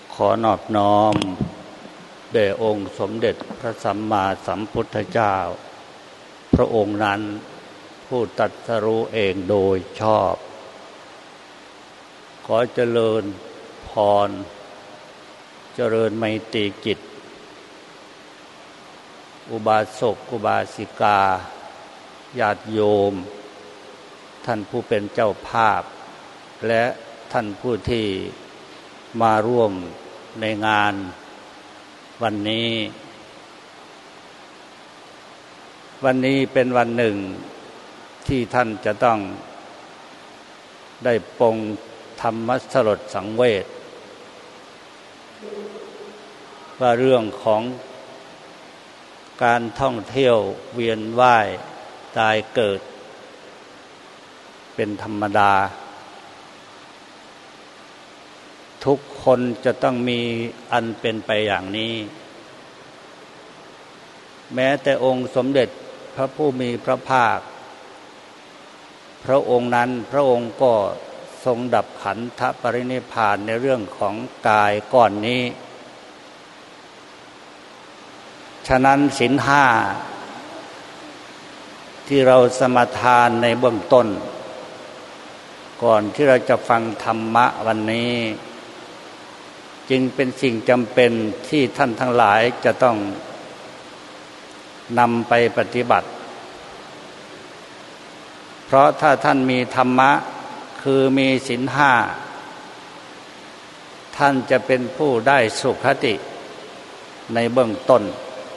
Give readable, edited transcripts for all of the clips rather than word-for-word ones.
ขอนอบน้อมแด่องค์สมเด็จพระสัมมาสัมพุทธเจ้าพระองค์นั้นผู้ตรัสรู้เองโดยชอบขอเจริญพรเจริญไมตรีจิตอุบาสกอุบาสิกาญาติโยมท่านผู้เป็นเจ้าภาพและท่านผู้ที่มาร่วมในงานวันนี้เป็นวันหนึ่งที่ท่านจะต้องได้ปรงธรรมสลดสังเวชว่าเรื่องของการท่องเที่ยวเวียนว่ายตายเกิดเป็นธรรมดาทุกคนจะต้องมีอันเป็นไปอย่างนี้แม้แต่องค์สมเด็จพระผู้มีพระภาคพระองค์นั้นพระองค์ก็ทรงดับขันธปรินิพพานในเรื่องของกายก่อนนี้ฉะนั้นศีลห้าที่เราสมาทานในเบื้องต้นก่อนที่เราจะฟังธรรมะวันนี้จึงเป็นสิ่งจำเป็นที่ท่านทั้งหลายจะต้องนำไปปฏิบัติเพราะถ้าท่านมีธรรมะคือมีศีลห้าท่านจะเป็นผู้ได้สุขติในเบื้องต้น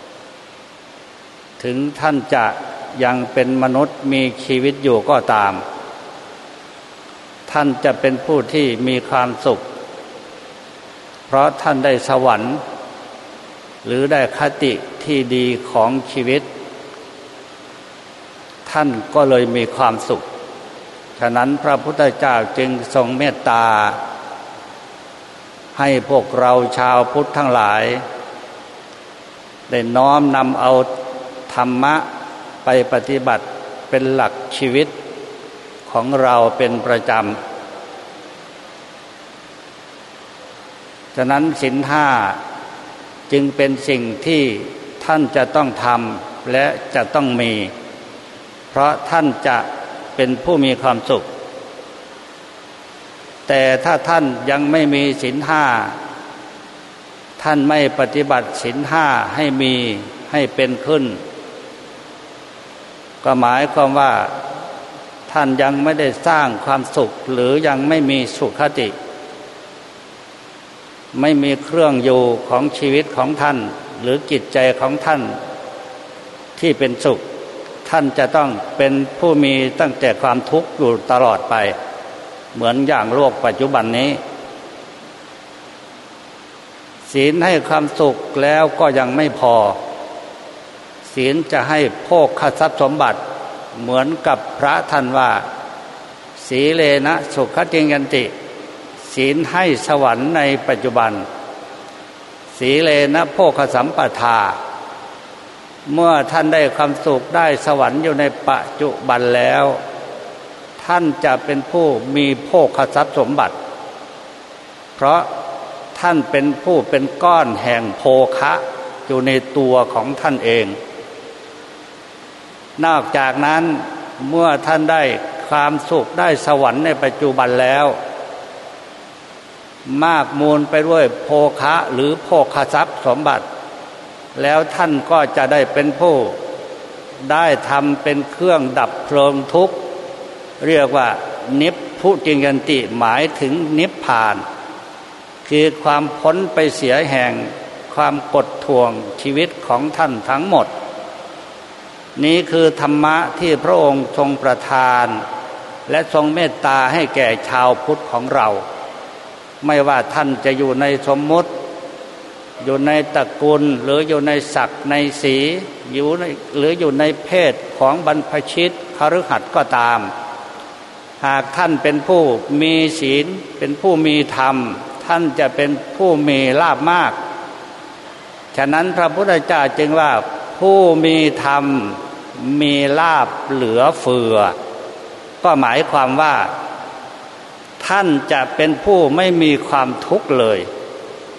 ถึงท่านจะยังเป็นมนุษย์มีชีวิตอยู่ก็ตามท่านจะเป็นผู้ที่มีความสุขเพราะท่านได้สวรรค์หรือได้คติที่ดีของชีวิตท่านก็เลยมีความสุขฉะนั้นพระพุทธเจ้าจึงทรงเมตตาให้พวกเราชาวพุทธทั้งหลายได้น้อมนำเอาธรรมะไปปฏิบัติเป็นหลักชีวิตของเราเป็นประจำฉะนั้นศีลห้าจึงเป็นสิ่งที่ท่านจะต้องทำและจะต้องมีเพราะท่านจะเป็นผู้มีความสุขแต่ถ้าท่านยังไม่มีศีลห้าท่านไม่ปฏิบัติศีลห้าให้มีให้เป็นขึ้นก็หมายความว่าท่านยังไม่ได้สร้างความสุขหรือยังไม่มีสุขติไม่มีเครื่องอยู่ของชีวิตของท่านหรือจิตใจของท่านที่เป็นสุขท่านจะต้องเป็นผู้มีตั้งแต่ความทุกข์อยู่ตลอดไปเหมือนอย่างโลกปัจจุบันนี้ศีลให้ความสุขแล้วก็ยังไม่พอศีลจะให้โภคทรัพย์สมบัติเหมือนกับพระท่านว่าสีเลนะสุขติยันติศีลให้สวรรค์ในปัจจุบันสีเลนะโภคสัมปทาเมื่อท่านได้ความสุขได้สวรรค์อยู่ในปัจจุบันแล้วท่านจะเป็นผู้มีโภคทรัพย์สมบัติเพราะท่านเป็นผู้เป็นก้อนแห่งโภคะอยู่ในตัวของท่านเองนอกจากนั้นเมื่อท่านได้ความสุขได้สวรรค์ในปัจจุบันแล้วมากมูลไปด้วยโภคะหรือโภคทรัพย์สมบัติแล้วท่านก็จะได้เป็นผู้ได้ทำเป็นเครื่องดับเพลิงทุกข์เรียกว่านิพพุติยันติหมายถึงนิพพานคือความพ้นไปเสียแห่งความกดท่วงชีวิตของท่านทั้งหมดนี้คือธรรมะที่พระองค์ทรงประทานและทรงเมตตาให้แก่ชาวพุทธของเราไม่ว่าท่านจะอยู่ในสมมุติอยู่ในตระกูลหรืออยู่ในศักดิ์ในสีหรืออยู่ในเพศของบรรพชิตคฤหัสถ์ก็ตามหากท่านเป็นผู้มีศีลเป็นผู้มีธรรมท่านจะเป็นผู้มีลาภมากฉะนั้นพระพุทธเจ้าจึงว่าผู้มีธรรมมีลาภเหลือเฟือก็หมายความว่า ท่านจะเป็นผู้ไม่มีความทุกข์เลย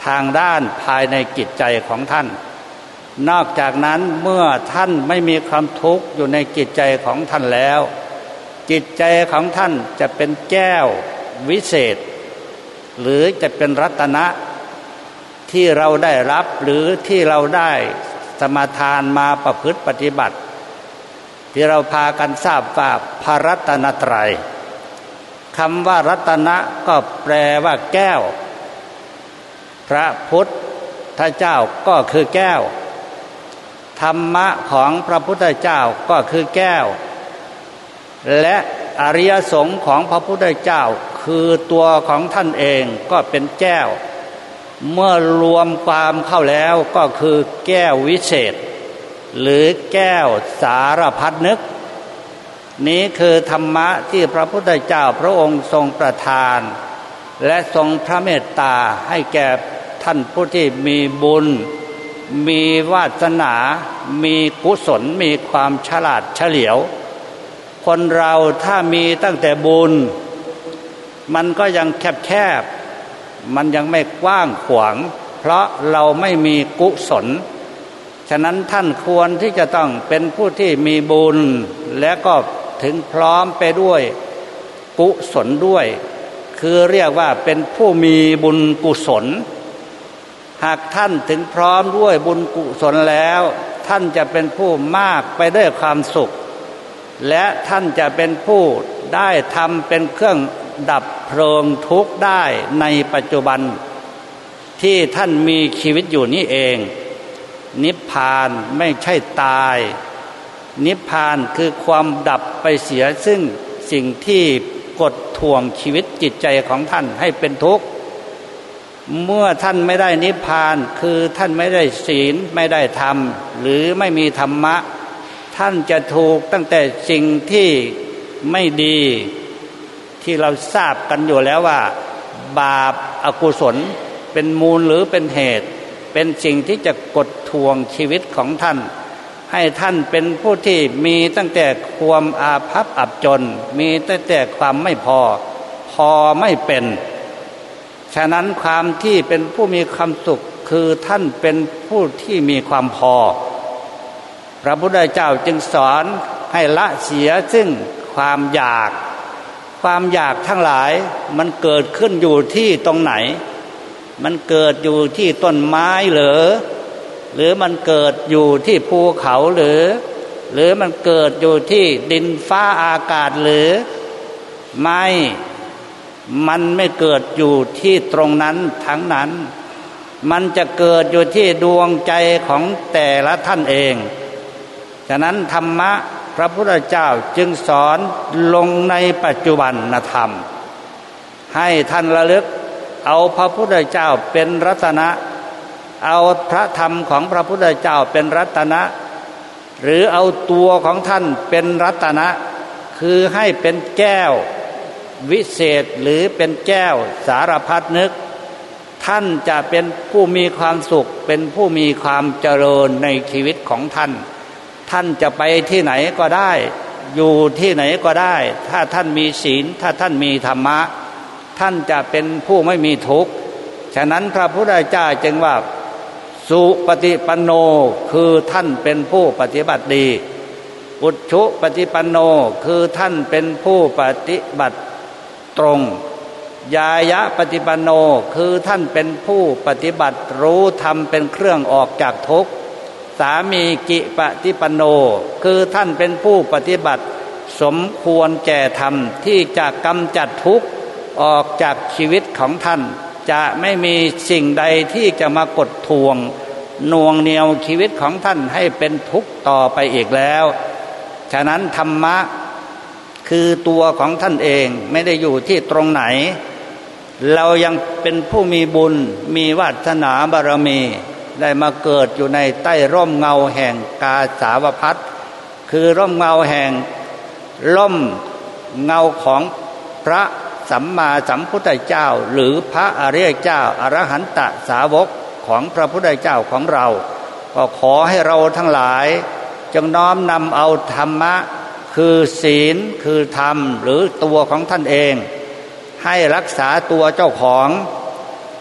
ทางด้านภายในจิตใจของท่านนอกจากนั้นเมื่อท่านไม่มีความทุกข์อยู่ในจิตใจของท่านแล้วจิตใจของท่านจะเป็นแก้ววิเศษหรือจะเป็นรัตนะที่เราได้รับหรือที่เราได้สมาทานมาประพฤติปฏิบัติที่เราพากันทราบว่าพระรัตนตรัยคำว่ารัตนะก็แปลว่าแก้วพระพุทธเจ้าก็คือแก้วธรรมะของพระพุทธเจ้าก็คือแก้วและอริยสงฆ์ของพระพุทธเจ้าคือตัวของท่านเองก็เป็นแก้วเมื่อรวมความเข้าแล้วก็คือแก้ววิเศษหรือแก้วสารพัดนึกนี้คือธรรมะที่พระพุทธเจ้าพระองค์ทรงประทานและทรงพระเมตตาให้แก่ท่านผู้ที่มีบุญมีวาสนามีกุศลมีความฉลาดเฉลียวคนเราถ้ามีตั้งแต่บุญมันก็ยังแคบๆมันยังไม่กว้างขวางเพราะเราไม่มีกุศลฉะนั้นท่านควรที่จะต้องเป็นผู้ที่มีบุญและก็ถึงพร้อมไปด้วยกุศลด้วยคือเรียกว่าเป็นผู้มีบุญกุศลหากท่านถึงพร้อมด้วยบุญกุศลแล้วท่านจะเป็นผู้มากไปด้วยความสุขและท่านจะเป็นผู้ได้ทำเป็นเครื่องดับเพลิงทุกข์ได้ในปัจจุบันที่ท่านมีชีวิตอยู่นี้เองนิพพานไม่ใช่ตายนิพพานคือความดับไปเสียซึ่งสิ่งที่กดท่วงชีวิตจิตใจของท่านให้เป็นทุกข์เมื่อท่านไม่ได้นิพพานคือท่านไม่ได้ศีลไม่ได้ธรรมหรือไม่มีธรรมะท่านจะถูกตั้งแต่สิ่งที่ไม่ดีที่เราทราบกันอยู่แล้วว่าบาปอกุศลเป็นมูลหรือเป็นเหตุเป็นสิ่งที่จะกดท่วงชีวิตของท่านให้ท่านเป็นผู้ที่มีตั้งแต่ความอาภัพอับจนมีตั้งแต่ความไม่พอไม่เป็นฉะนั้นความที่เป็นผู้มีความสุขคือท่านเป็นผู้ที่มีความพอพระพุทธเจ้าจึงสอนให้ละเสียซึ่งความอยากทั้งหลายมันเกิดขึ้นอยู่ที่ตรงไหนมันเกิดอยู่ที่ต้นไม้หรือมันเกิดอยู่ที่ภูเขาหรือมันเกิดอยู่ที่ดินฟ้าอากาศหรือไม่มันไม่เกิดอยู่ที่ตรงนั้นทั้งนั้นมันจะเกิดอยู่ที่ดวงใจของแต่ละท่านเองฉะนั้นธรรมะพระพุทธเจ้าจึงสอนลงในปัจจุบันธรรมให้ท่านระลึกเอาพระพุทธเจ้าเป็นรัตนะเอาพระธรรมของพระพุทธเจ้าเป็นรัตนะหรือเอาตัวของท่านเป็นรัตนะคือให้เป็นแก้ววิเศษหรือเป็นแก้วสารพัดนึกท่านจะเป็นผู้มีความสุขเป็นผู้มีความเจริญในชีวิตของท่านท่านจะไปที่ไหนก็ได้อยู่ที่ไหนก็ได้ถ้าท่านมีศีลถ้าท่านมีธรรมะท่านจะเป็นผู้ไม่มีทุกข์ฉะนั้นพระพุทธเจ้าจึงว่าสุปฏิปันโนคือท่านเป็นผู้ปฏิบัติดีอุจฉุปฏิปันโนคือท่านเป็นผู้ปฏิบัติตรงญายะปฏิปันโนคือท่านเป็นผู้ปฏิบัติรู้ธรรมเป็นเครื่องออกจากทุกข์สามีกิปฏิปันโนคือท่านเป็นผู้ปฏิบัติสมควรแก่ธรรมที่จะกำจัดทุกข์ออกจากชีวิตของท่านจะไม่มีสิ่งใดที่จะมากดท่วงน่วงเหนี่ยวชีวิตของท่านให้เป็นทุกข์ต่อไปอีกแล้วฉะนั้นธรรมะคือตัวของท่านเองไม่ได้อยู่ที่ตรงไหนเรายังเป็นผู้มีบุญมีวาสนาบารมีได้มาเกิดอยู่ในใต้ร่มเงาแห่งกาสาวพัสคือร่มเงาแห่งร่มเงาของพระสัมมาสัมพุทธเจ้าหรือพระอริยเจ้าอรหันตสาวกของพระพุทธเจ้าของเราก็ขอให้เราทั้งหลายจงน้อมนำเอาธรรมะคือศีลคือธรรมหรือตัวของท่านเองให้รักษาตัวเจ้าของ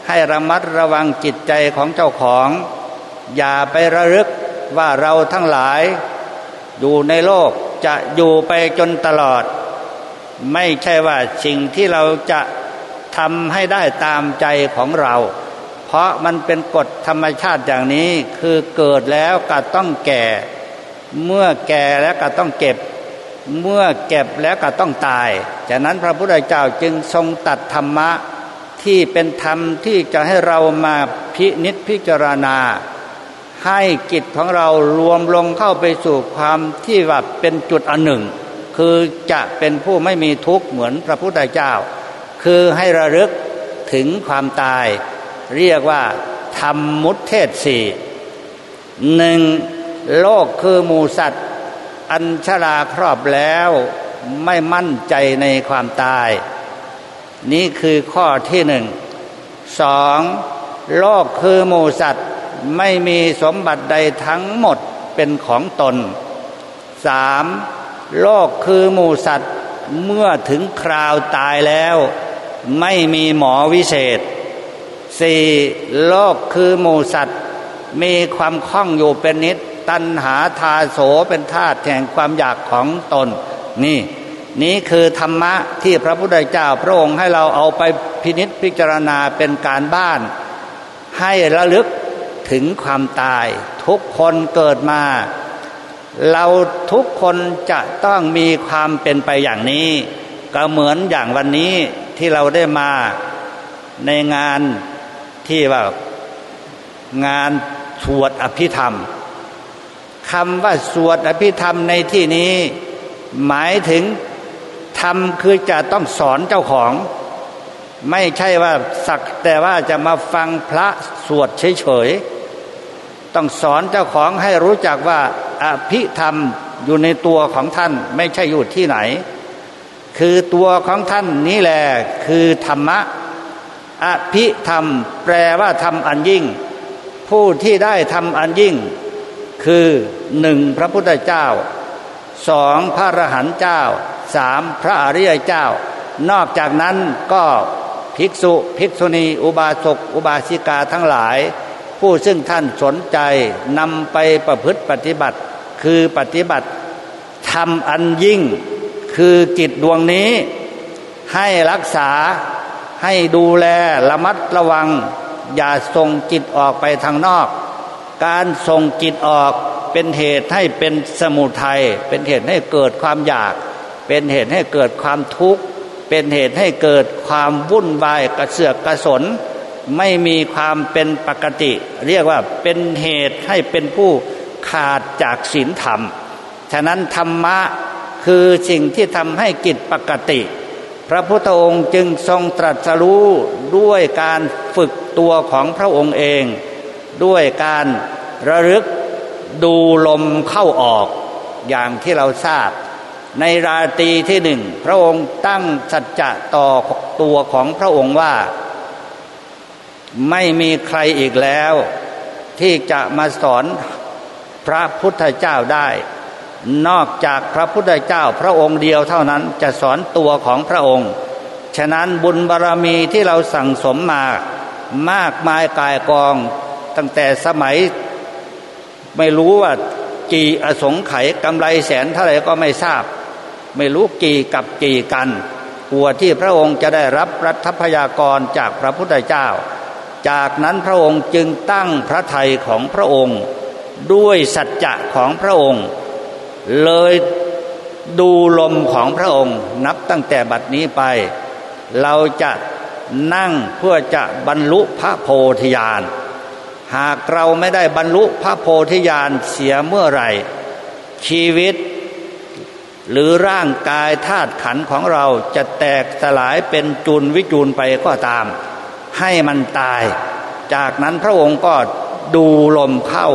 ให้ระมัดระวังจิตใจของเจ้าของอย่าไประลึกว่าเราทั้งหลายอยู่ในโลกจะอยู่ไปจนตลอดไม่ใช่ว่าสิ่งที่เราจะทำให้ได้ตามใจของเราเพราะมันเป็นกฎธรรมชาติอย่างนี้คือเกิดแล้วก็ต้องแก่เมื่อแก่แล้วก็ต้องเก็บเมื่อเก็บแล้วก็ต้องตายฉะนั้นพระพุทธเจ้าจึงทรงตรัสธรรมะที่เป็นธรรมที่จะให้เรามาพินิจพิจารณาให้จิตของเรารวมลงเข้าไปสู่ความที่ว่าเป็นจุดอันหนึ่งคือจะเป็นผู้ไม่มีทุกข์เหมือนพระพุทธเจ้าคือให้ระลึกถึงความตายเรียกว่าธรรมมุตเทศสี่หนึ่งโลกคือหมู่สัตว์อันชราครอบแล้วไม่มั่นใจในความตายนี่คือข้อที่หนึ่งสองโลกคือหมู่สัตว์ไม่มีสมบัติใดทั้งหมดเป็นของตนสามโลกคือหมู่สัตว์เมื่อถึงคราวตายแล้วไม่มีหมอวิเศษสี่โลกคือหมู่สัตว์มีความคล่องอยู่เป็นนิจตัณหาทาโสเป็นธาตุแห่งความอยากของตนนี่คือธรรมะที่พระพุทธเจ้าพระองค์ให้เราเอาไปพินิจพิจารณาเป็นการบ้านให้ระลึกถึงความตายทุกคนเกิดมาเราทุกคนจะต้องมีความเป็นไปอย่างนี้ก็เหมือนอย่างวันนี้ที่เราได้มาในงานที่ว่างานสวดอภิธรรมคำว่าสวดอภิธรรมในที่นี้หมายถึงธรรมคือจะต้องสอนเจ้าของไม่ใช่ว่าสักแต่ว่าจะมาฟังพระสวดเฉยๆต้องสอนเจ้าของให้รู้จักว่าอภิธรรมอยู่ในตัวของท่านไม่ใช่อยู่ที่ไหนคือตัวของท่านนี้แหละคือธรรมะอภิธรรมแปลว่าธรรมอันยิ่งผู้ที่ได้ธรรมอันยิ่งคือหนึ่งพระพุทธเจ้าสองพระอรหันต์เจ้าสามพระอริยเจ้านอกจากนั้นก็ภิกษุภิกษุณีอุบาสกอุบาสิกาทั้งหลายผู้ซึ่งท่านสนใจนำไปประพฤติปฏิบัติคือปฏิบัติธรรมอันยิ่งคือจิตดวงนี้ให้รักษาให้ดูแลระมัดระวังอย่าส่งจิตออกไปทางนอกการส่งจิตออกเป็นเหตุให้เป็นสมุทัยเป็นเหตุให้เกิดความอยากเป็นเหตุให้เกิดความทุกข์เป็นเหตุให้เกิดความวุ่นวายกระเสือกกระสนไม่มีความเป็นปกติเรียกว่าเป็นเหตุให้เป็นผู้ขาดจากศีลธรรมฉะนั้นธรรมะคือสิ่งที่ทำให้จิตปกติพระพุทธองค์จึงทรงตรัสรู้ด้วยการฝึกตัวของพระองค์เองด้วยการระลึกดูลมเข้าออกอย่างที่เราทราบในราตรีที่หนึ่งพระองค์ตั้งสัจจะต่อตัวของพระองค์ว่าไม่มีใครอีกแล้วที่จะมาสอนพระพุทธเจ้าได้นอกจากพระพุทธเจ้าพระองค์เดียวเท่านั้นจะสอนตัวของพระองค์ฉะนั้นบุญบารมีที่เราสั่งสมมามากมายกายกองตั้งแต่สมัยไม่รู้ว่ากี่อสงไขยกำไรแสนเท่าไหร่ก็ไม่ทราบไม่รู้กี่กับกี่กันกว่าที่พระองค์จะได้รับรัฐพยากรจากพระพุทธเจ้าจากนั้นพระองค์จึงตั้งพระทัยของพระองค์ด้วยสัจจะของพระองค์เลยดูลมของพระองค์นับตั้งแต่บัดนี้ไปเราจะนั่งเพื่อจะบรรลุพระโพธิญาณหากเราไม่ได้บรรลุพระโพธิญาณเสียเมื่อไหร่ชีวิตหรือร่างกายธาตุขันธ์ของเราจะแตกสลายเป็นจุลวิจูลไปก็ตามให้มันตายจากนั้นพระองค์ก็ดูลมเข้า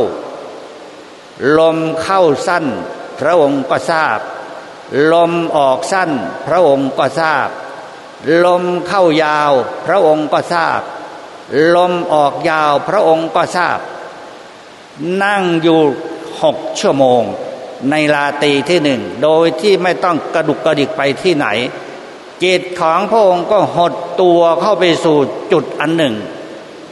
สั้นพระองค์ก็ทราบลมออกสั้นพระองค์ก็ทราบลมเข้ายาวพระองค์ก็ทราบลมออกยาวพระองค์ก็ทราบนั่งอยู่6 ชั่วโมงในราตรีที่หนึ่งโดยที่ไม่ต้องกระดุกกระดิกไปที่ไหน จิตของพระองค์ก็หดตัวเข้าไปสู่จุดอันหนึ่ง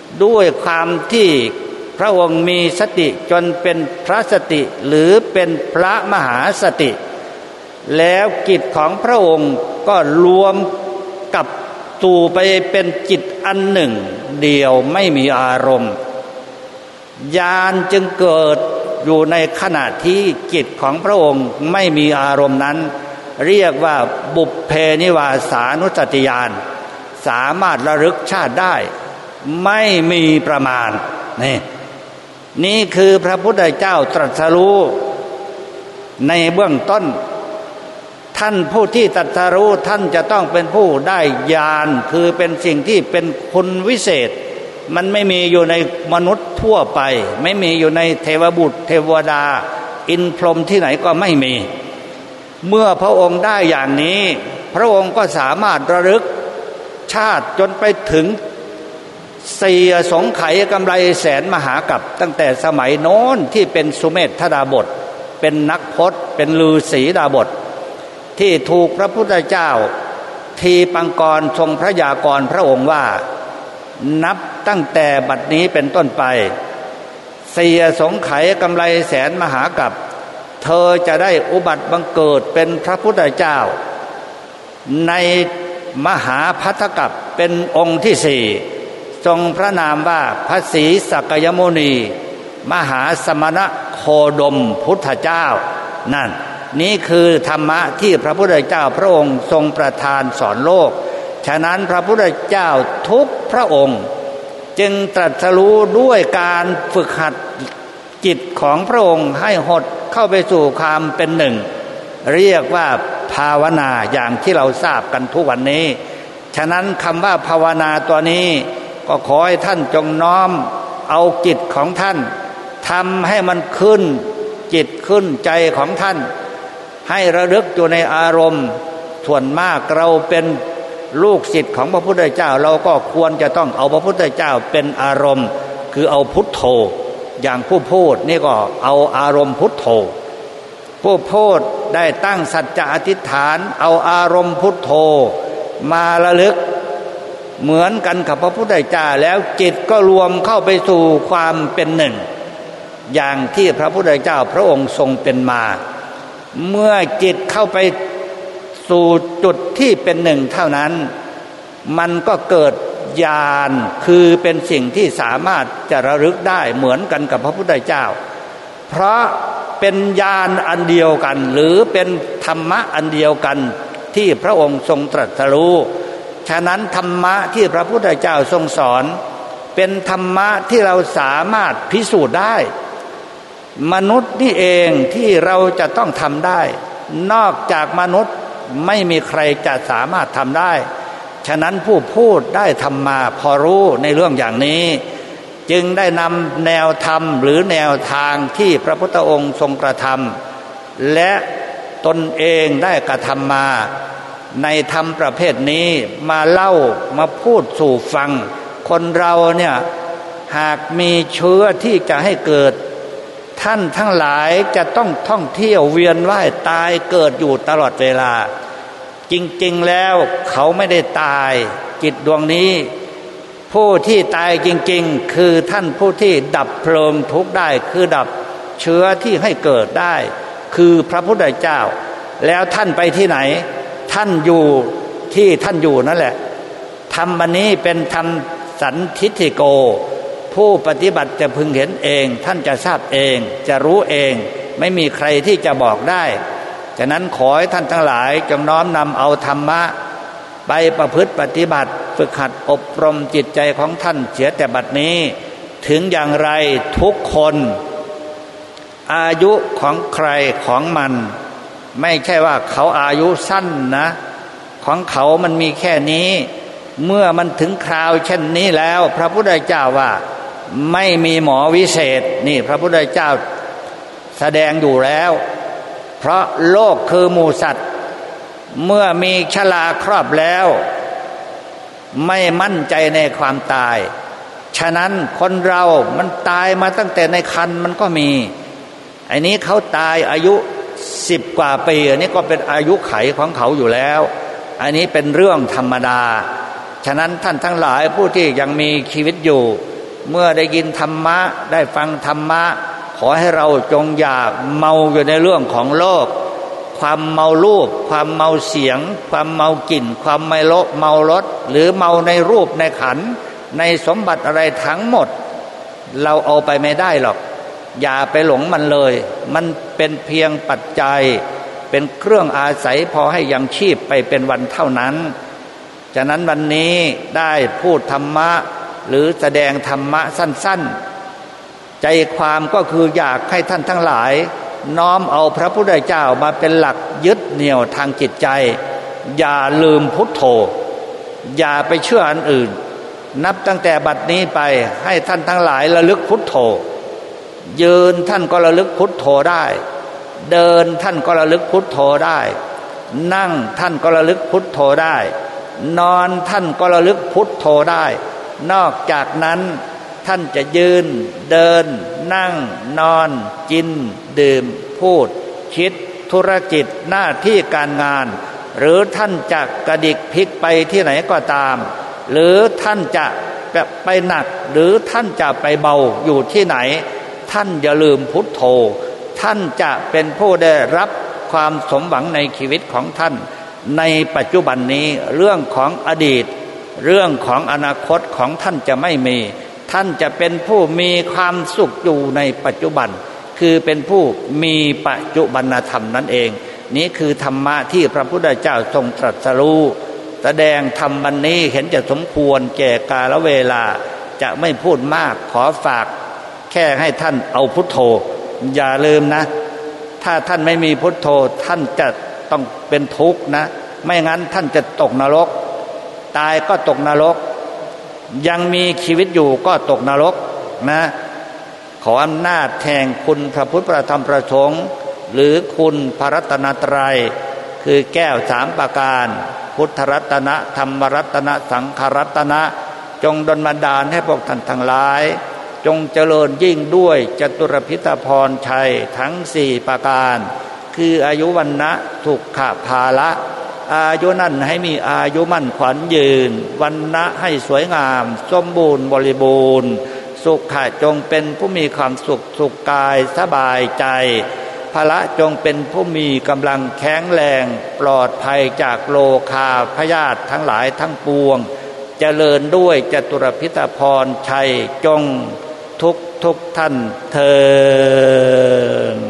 ด้วยความที่พระองค์มีสติจนเป็นพระสติหรือเป็นพระมหาสติแล้วจิตของพระองค์ก็รวมกับสู่ไปเป็นจิตอันหนึ่งเดียวไม่มีอารมณ์ญาณจึงเกิดอยู่ในขณะที่จิตของพระองค์ไม่มีอารมณ์นั้นเรียกว่าบุพเพนิวาสานุสติญาณสามารถระลึกชาติได้ไม่มีประมาณนี่คือพระพุทธเจ้าตรัสรู้ในเบื้องต้นท่านผู้ที่ตรัสรู้ท่านจะต้องเป็นผู้ได้ญาณคือเป็นสิ่งที่เป็นคุณวิเศษมันไม่มีอยู่ในมนุษย์ทั่วไปไม่มีอยู่ในเทวบุตรเทวดาอินพรหมที่ไหนก็ไม่มีเมื่อพระองค์ได้อย่างนี้พระองค์ก็สามารถระลึกชาติจนไปถึงเสียสงไขยกำไรแสนมหากัปตั้งแต่สมัยโน้นที่เป็นสุเมธดาบทเป็นนักพจน์เป็นฤาษีดาบทที่ถูกพระพุทธเจ้าทีปังกรทรงพระยากรณ์พระองค์ว่านับตั้งแต่บัดนี้เป็นต้นไปเสียสงไขยกำไรแสนมหากัปเธอจะได้อุบัติบังเกิดเป็นพระพุทธเจ้าในมหาภัทกัปเป็นองค์ที่สี่ทรงพระนามว่าพระศรีสักยมุนีมหาสมณโคดมพุทธเจ้านั่นนี่คือธรรมะที่พระพุทธเจ้าพระองค์ทรงประทานสอนโลกฉะนั้นพระพุทธเจ้าทุกพระองค์จึงตรัสรู้ด้วยการฝึกหัดจิตของพระองค์ให้หดเข้าไปสู่ความเป็นหนึ่งเรียกว่าภาวนาอย่างที่เราทราบกันทุกวันนี้ฉะนั้นคำว่าภาวนาตัวนี้ก็ขอให้ท่านจงน้อมเอาจิตของท่านทำให้มันขึ้นจิตขึ้นใจของท่านให้ระลึกอยู่ในอารมณ์ส่วนมากเราเป็นลูกศิษย์ของพระพุทธเจ้าเราก็ควรจะต้องเอาพระพุทธเจ้าเป็นอารมณ์คือเอาพุทโธอย่างผู้พูดนี่ก็เอาอารมณ์พุทโธผู้พูดได้ตั้งสัจจะอธิษฐานเอาอารมณ์พุทโธมาระลึกเหมือนกันกับพระพุทธเจ้าแล้วจิตก็รวมเข้าไปสู่ความเป็นหนึ่งอย่างที่พระพุทธเจ้าพระองค์ทรงเป็นมาเมื่อจิตเข้าไปสู่จุดที่เป็นหนึ่งเท่านั้นมันก็เกิดญาณคือเป็นสิ่งที่สามารถจะระลึกได้เหมือนกันกับพระพุทธเจ้าเพราะเป็นญาณอันเดียวกันหรือเป็นธรรมะอันเดียวกันที่พระองค์ทรงตรัสรู้ฉะนั้นธรรมะที่พระพุทธเจ้าทรงสอนเป็นธรรมะที่เราสามารถพิสูจน์ได้มนุษย์นี่เองที่เราจะต้องทำได้นอกจากมนุษย์ไม่มีใครจะสามารถทำได้ฉะนั้นผู้พูดได้ธรรมาพอรู้ในเรื่องอย่างนี้จึงได้นำแนวธรรมหรือแนวทางที่พระพุทธองค์ทรงกระทำและตนเองได้กระทำมาในธรรมประเภทนี้มาเล่ามาพูดสู่ฟังคนเราเนี่ยหากมีเชื้อที่จะให้เกิดท่านทั้งหลายจะต้องท่องเที่ยวเวียนว่ายตายเกิดอยู่ตลอดเวลาจริงๆแล้วเขาไม่ได้ตายจิตดวงนี้ผู้ที่ตายจริงๆคือท่านผู้ที่ดับเพลิงทุกข์ได้คือดับเชื้อที่ให้เกิดได้คือพระพุทธเจ้าแล้วท่านไปที่ไหนท่านอยู่ที่ท่านอยู่นั่นแหละธรรมอันนี้เป็นธรรมสันทิฏฐิโกผู้ปฏิบัติจะพึงเห็นเองท่านจะทราบเองจะรู้เองไม่มีใครที่จะบอกได้ฉะนั้นขอให้ท่านทั้งหลายจงน้อมนำเอาธรรมะไปประพฤติปฏิบัติฝึกหัดอบรมจิตใจของท่านเสียแต่บัดนี้ถึงอย่างไรทุกคนอายุของใครของมันไม่ใช่ว่าเขาอายุสั้นนะของเขามันมีแค่นี้เมื่อมันถึงคราวเช่นนี้แล้วพระพุทธเจ้าว่าไม่มีหมอวิเศษนี่พระพุทธเจ้าแสดงอยู่แล้วเพราะโลกคือหมู่สัตว์เมื่อมีชราครอบแล้วไม่มั่นใจในความตายฉะนั้นคนเรามันตายมาตั้งแต่ในครรภ์มันก็มีไอ้นี้เขาตายอายุ10 กว่าปีอันนี้ก็เป็นอายุไขของเขาอยู่แล้วอันนี้เป็นเรื่องธรรมดาฉะนั้นท่านทั้งหลายผู้ที่ยังมีชีวิตอยู่เมื่อได้ยินธรรมะได้ฟังธรรมะขอให้เราจงอย่าเมาอยู่ในเรื่องของโลกความเมารูปความเมาเสียงความเมากลิ่นความเมารสหรือเมาในรูปในขันธ์ในสมบัติอะไรทั้งหมดเราเอาไปไม่ได้หรอกอย่าไปหลงมันเลยมันเป็นเพียงปัจจัยเป็นเครื่องอาศัยพอให้ยังชีพไปเป็นวันเท่านั้นฉะนั้นวันนี้ได้พูดธรรมะหรือแสดงธรรมะสั้นๆใจความก็คืออยากให้ท่านทั้งหลายน้อมเอาพระพุทธเจ้ามาเป็นหลักยึดเหนี่ยวทางจิตใจอย่าลืมพุทโธอย่าไปเชื่ออันอื่นนับตั้งแต่บัดนี้ไปให้ท่านทั้งหลายระลึกพุทโธยืนท่านก็ระลึกพุทโธได้เดินท่านก็ระลึกพุทโธได้นั่งท่านก็ระลึกพุทโธได้นอนท่านก็ระลึกพุทโธได้นอกจากนั้นท่านจะยืนเดินนั่งนอนกินดื่มพูดคิดธุรกิจหน้าที่การงานหรือท่านจะกระดิกพลิกไปที่ไหนก็ตามหรือท่านจะไปหนักหรือท่านจะไปเบาอยู่ที่ไหนท่านอย่าลืมพุทโธท่านจะเป็นผู้ได้รับความสมหวังในชีวิตของท่านในปัจจุบันนี้เรื่องของอดีตเรื่องของอนาคตของท่านจะไม่มีท่านจะเป็นผู้มีความสุขอยู่ในปัจจุบันคือเป็นผู้มีปัจจุบันธรรมนั่นเองนี้คือธรรมะที่พระพุทธเจ้าทรงตรัสรู้แสดงธรรมวันนี้เห็นจะสมควรแก่กาลเวลาจะไม่พูดมากขอฝากแค่ให้ท่านเอาพุทโธอย่าลืมนะถ้าท่านไม่มีพุทโธท่านจะต้องเป็นทุกข์นะไม่งั้นท่านจะตกนรกตายก็ตกนรกยังมีชีวิตอยู่ก็ตกนรกนะขออำนาจแห่งคุณพระพุทธพระธรรมพระสงฆ์หรือคุณพระรัตนตรัยคือแก้วสามประการพุทธรัตนะธรรมรัตนะสังฆรัตนะจงดลบันดาลให้พวกท่านทั้งหลายจงเจริญยิ่งด้วยจตุรพิธพรชัยทั้งสี่ประการคืออายุวันนะสุขภาละอายุนั่นให้มีอายุมั่นขวัญยืนวันนะให้สวยงามสมบูรณ์บริบูรณ์สุขะจงเป็นผู้มีความสุขกายสบายใจพละจงเป็นผู้มีกำลังแข็งแรงปลอดภัยจากโรคาพยาธิทั้งหลายทั้งปวงเจริญด้วยจตุรพิธพรชัยจงทุกท่านเทอญ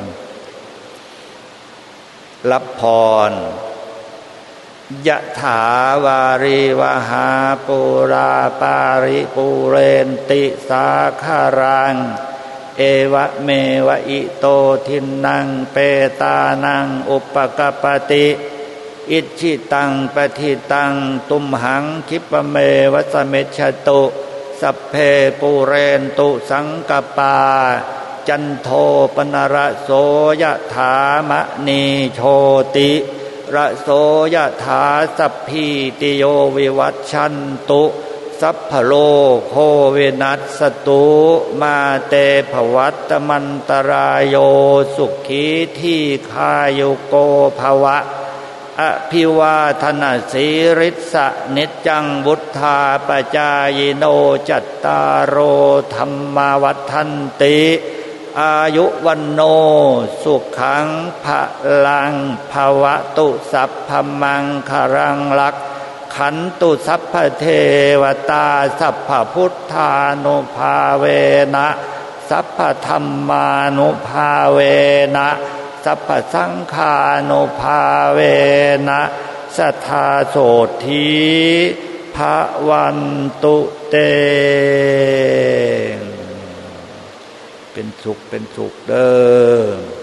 รับพรยะถาวาริวหาปุราปาริปุเรนติสาคารังเอวะเมวะอิโตทินังเปตานังอุปกปติอิชิตังปฏิตังตุมหังคิปะเมวะสเมชตุสัพเพปุเรนตุสังกปาจันโทปนระโสยะถามะนีโชติระโสยะถาสัพพิติโยวิวัชชันตุสัพพโลโควินัสสตุมาเตภวัตมันตรายโยสุขีทีคายุโกภวะอภิวาทนาสีริสะนิจจังวุธาปจายโนจัตตารโอธรรมวัฏันติอายุวันโนสุขังภะลังภวตุสัพพมังคารังลักขันตุสัพพเทวตาสัพพพุทธานุภาเวนะสัพพธัมมานุภาเวนะสัพพสังฆานุภาเวนะสัทธาโสธีภวันตุเตเป็นสุขเด้อ